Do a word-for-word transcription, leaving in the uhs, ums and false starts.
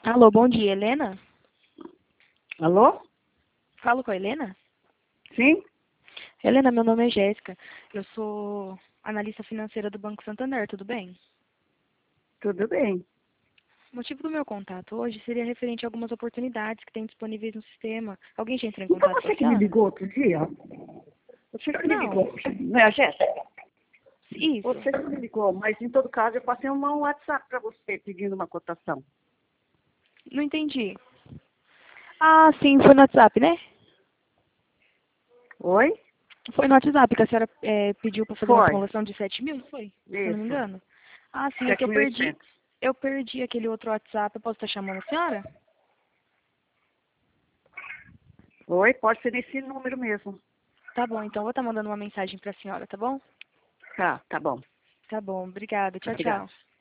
Alô, bom dia, Helena? Alô? Falo com a Helena? Sim? Helena, meu nome é Jéssica. Eu sou analista financeira do Banco Santander, tudo bem? Tudo bem. O motivo do meu contato hoje seria referente a algumas oportunidades que tem disponíveis no sistema. Alguém já entrou em Não foi contato com a você que me senhora? ligou outro dia? Você que me Não, ligou, não é a Jéssica? isso. Você que me ligou, mas em todo caso eu passei um WhatsApp para você pedindo uma cotação. Não entendi. Ah, sim, foi no WhatsApp, né? Oi? Foi no WhatsApp que a senhora é, pediu para fazer uma Foi. simulação de sete mil, não foi? Se eu não me Isso. engano. Ah, sim, é que Sete eu mil e perdi. oitocentos. Eu perdi aquele outro WhatsApp. Eu posso estar chamando a senhora? Oi, pode ser nesse número mesmo. Tá bom, então eu vou estar mandando uma mensagem para a senhora, tá bom? Tá, tá bom. Tá bom, obrigada. Tchau, Obrigada. tchau.